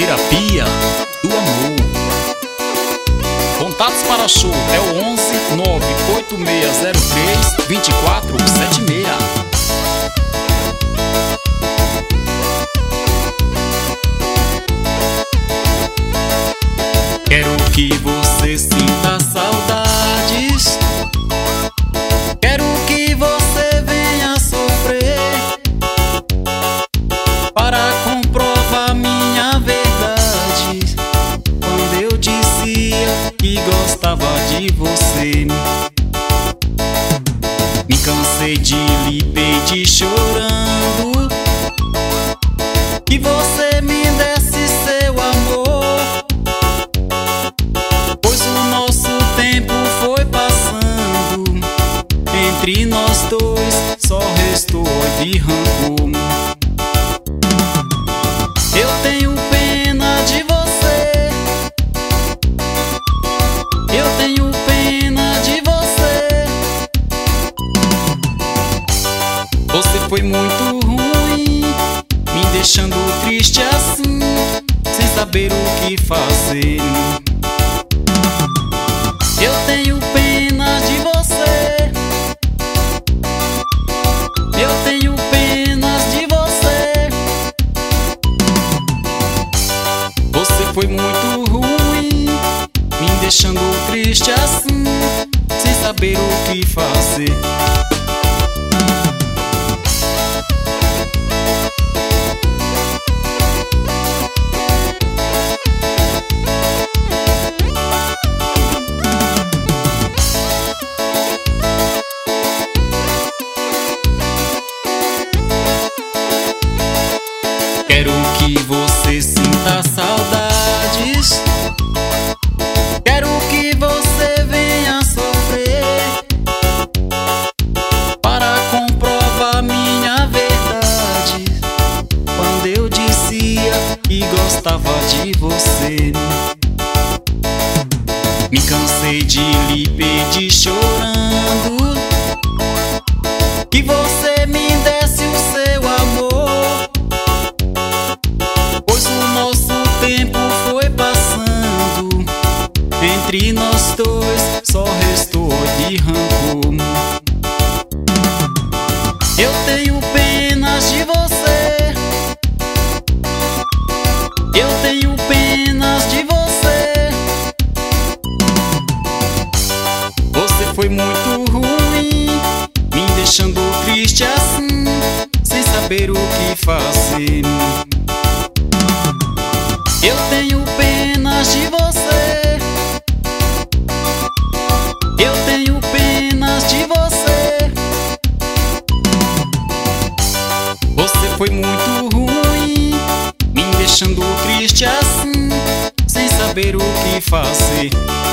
Terapia do Amor. Contatos para show é o 11 98603 2476. Quero que você sinta saudades, quero que você venha sofrer para comprovar minha verdade. Quando eu dizia que gostava de você, me cansei de lhe pedir chorando que você me desse seu amor, pois o nosso tempo foi passando, entre nós dois só restou ódio e rancor. Eu tenho pena de você, eu tenho pena de você. Você foi muito ruim, me deixando triste assim, sem saber o que fazer. Eu tenho pena de você, eu tenho penas de você. Você foi muito ruim, me deixando triste assim, sem saber o que fazer. Quero que você sinta saudades, quero que você venha sofrer para comprovar minha verdade. Quando eu dizia que gostava de você, me cansei de lhe pedir chorando que você me desse o seu amor, pois o nosso tempo foi passando, entre nós dois só restou ódio e rancor. Eu tenho penas de você, eu tenho penas de você. Você foi muito ruim, me deixando triste assim, sem saber o que fazer. Eu tenho penas de você, eu tenho penas de você. Você foi muito ruim, me deixando triste assim, sem saber o que fazer.